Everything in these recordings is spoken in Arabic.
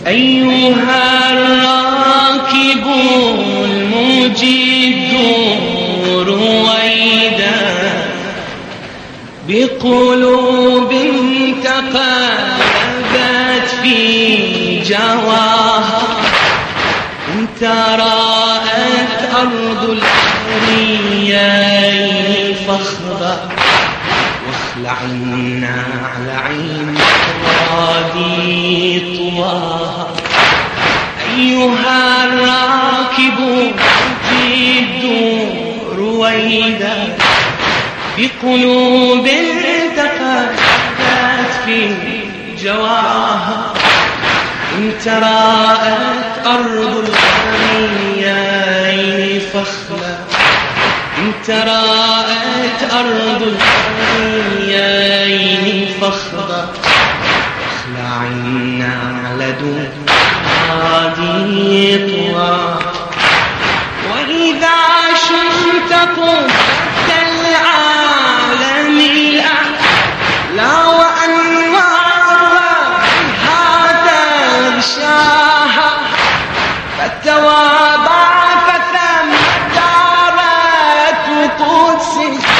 أيها الراكب المجد رويدا بقلوب تقلبت في جواها انت رأت أرض الحريين فاخضع واخلع النعلين وادي طواها أيها الراكب جد رويدا بقلوب تقلبت في جواها انت رأت أرض الحريين فاخلع انت رأت أرض الحريين فاخضع واخلع النعل دون وادي طواها وإذا شمت قمت العالم الأعلى وأنوارها بها تغشاها فتواضع فثم دارت قدس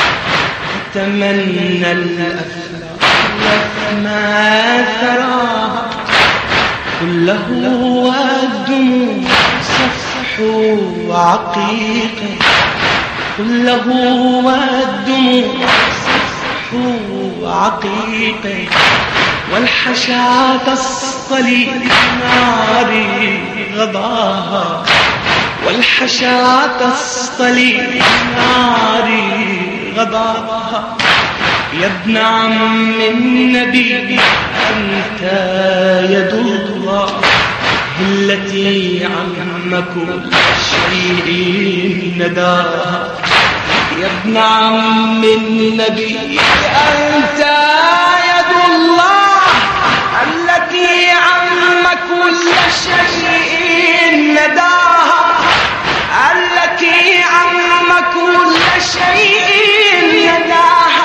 تمنى الأفلاك ما ثراها كله والدموع صفح عقيق كله والدموع صفح عقيق والحشا تصطلي نار غضاها والحشا تصطلي نار غضاها يا ابن عم النبي أنت يد الله التي عم كل شيء نداها يا ابن عم النبي أنت يد الله التي عم كل شيء نداها التي عم كل شيء نداها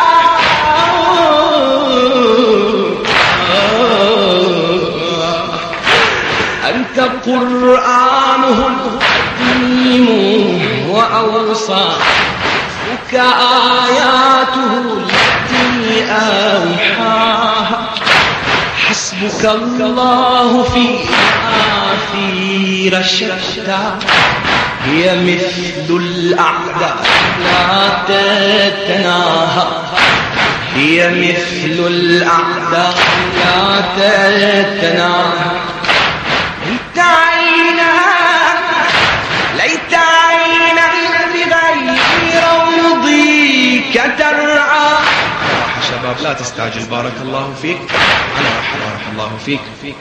أنت قرآنه القديم وأوصافك آياته التي أوحاها حسبك الله في رشدها هي مثل الأعداء لا تتناهى هي مثل الأعداء لا تتناهى ليت عينا بغير روضيك ترعى شباب لا تستعجل بارك الله فيك أنا بارك الله فيك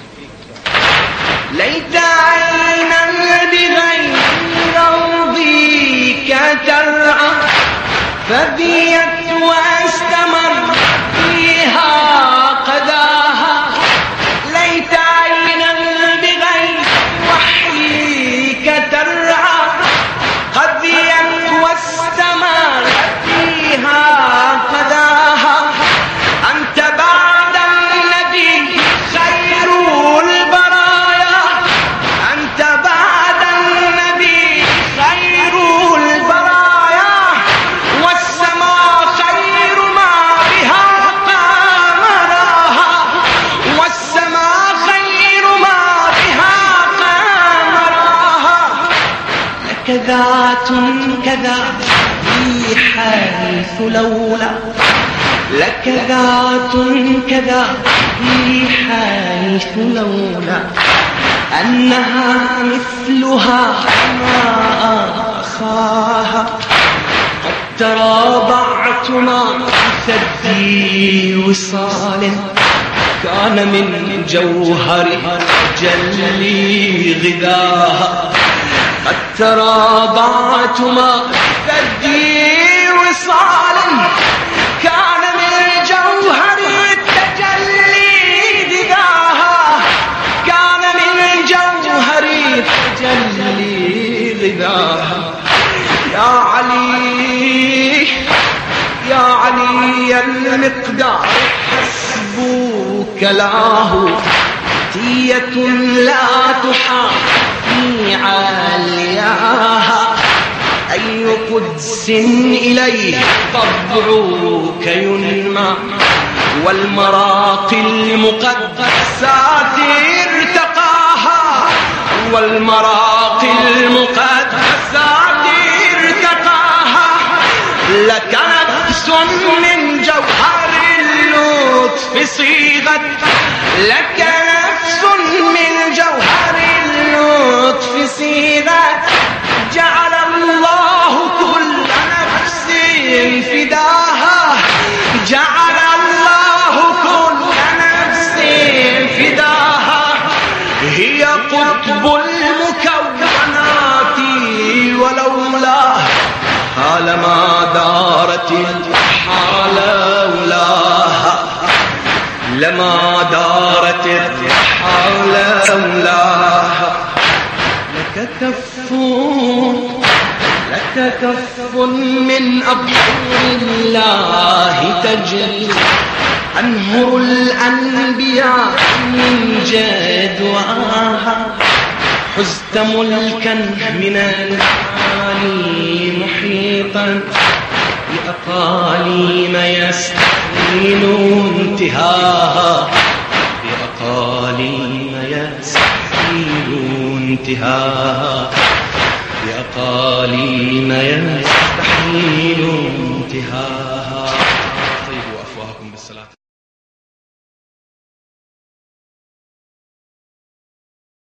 ليت عينا بغير روضيك ترعى فبيت واستمر فيها قداها ليت عينا بغير وحيك ترعى قضيت واستمر فيها قداها أنت بعد النبي خير البرايا أنت بعد النبي خير البرايا والسماء خير ما بها قمراها والسماء خير ما بها قمراها لك ذات كذا في حيث لولا لك ذات كذا في حيث لولا أنها مثلها ما أخاها قد ترابعت مع ثدي وصال كان من جوهر جلي غذاها قد ترابعت مع ثدي وصال كان من جوهر التجلي غذاها كان من جوهر التجلي غذاها يا علي يا علي المقدار حسبك له تية لا تحاكي علياها أي قدس إليه طبعك ينمى والمراقي المقدسات ارتقاها والمراقي المقدسات ارتقاها لك نفس من جوهر اللطف صيغت لك نفس من جوهر اللطف صيغت جعل الله كل نفس فداها جعل الله كل نفس فداها هي قطب المكونات ولولا لما دارت الرحى لولاها لما دارت الرحى لولاها لك كف من أبحر الله تجري أنهر الأنبياء من جدواها حزت ملكا من المعاني محيطا بأقاليم يستحيل انتهاها بأقاليم يستحيل انتهاها بأقاليم يستحيل انتهاها. طيبوا أفواهكم بالصلاة.